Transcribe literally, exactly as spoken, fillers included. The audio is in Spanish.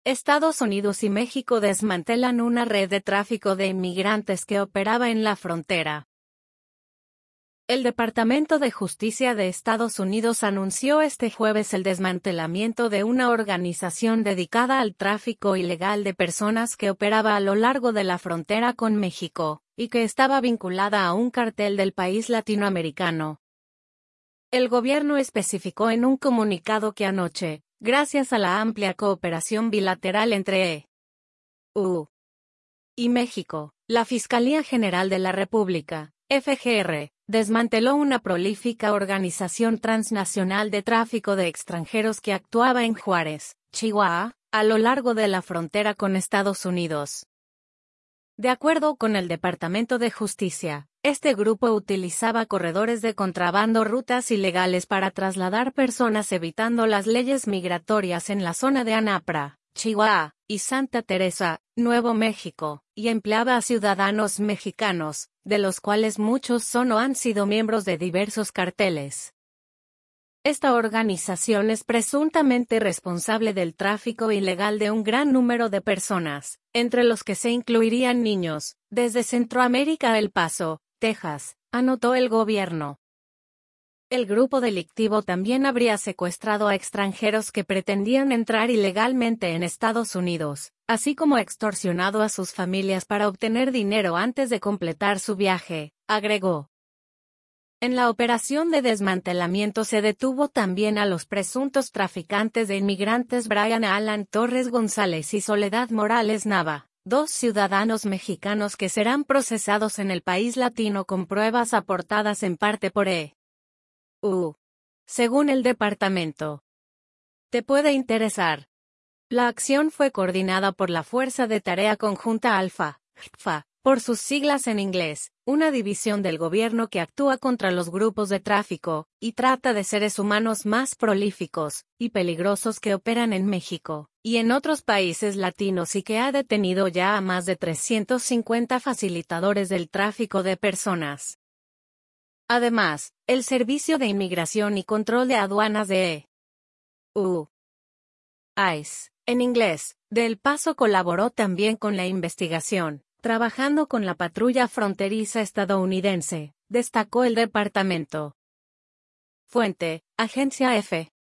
Estados Unidos y México desmantelan una red de tráfico de inmigrantes que operaba en la frontera. El Departamento de Justicia de Estados Unidos anunció este jueves el desmantelamiento de una organización dedicada al tráfico ilegal de personas que operaba a lo largo de la frontera con México, y que estaba vinculada a un cartel del país latinoamericano. El gobierno especificó en un comunicado que anoche, gracias a la amplia cooperación bilateral entre E U y México, la Fiscalía General de la República, F G R, desmanteló una prolífica organización transnacional de tráfico de extranjeros que actuaba en Juárez, Chihuahua, a lo largo de la frontera con Estados Unidos. De acuerdo con el Departamento de Justicia, este grupo utilizaba corredores de contrabando, rutas ilegales para trasladar personas evitando las leyes migratorias en la zona de Anapra, Chihuahua, y Santa Teresa, Nuevo México, y empleaba a ciudadanos mexicanos, de los cuales muchos son o han sido miembros de diversos carteles. Esta organización es presuntamente responsable del tráfico ilegal de un gran número de personas, entre los que se incluirían niños, desde Centroamérica a El Paso, Texas, anotó el gobierno. El grupo delictivo también habría secuestrado a extranjeros que pretendían entrar ilegalmente en Estados Unidos, así como extorsionado a sus familias para obtener dinero antes de completar su viaje, agregó. En la operación de desmantelamiento se detuvo también a los presuntos traficantes de inmigrantes Brian Alan Torres González y Soledad Morales Nava, dos ciudadanos mexicanos que serán procesados en el país latino con pruebas aportadas en parte por E U. Según el departamento. Te puede interesar. La acción fue coordinada por la Fuerza de Tarea Conjunta Alfa, F A, por sus siglas en inglés, una división del gobierno que actúa contra los grupos de tráfico, y trata de seres humanos más prolíficos y peligrosos que operan en México, y en otros países latinos y que ha detenido ya a más de trescientos cincuenta facilitadores del tráfico de personas. Además, el Servicio de Inmigración y Control de Aduanas de E U. ICE, en inglés, de El Paso colaboró también con la investigación, trabajando con la patrulla fronteriza estadounidense, destacó el departamento. Fuente, Agencia F.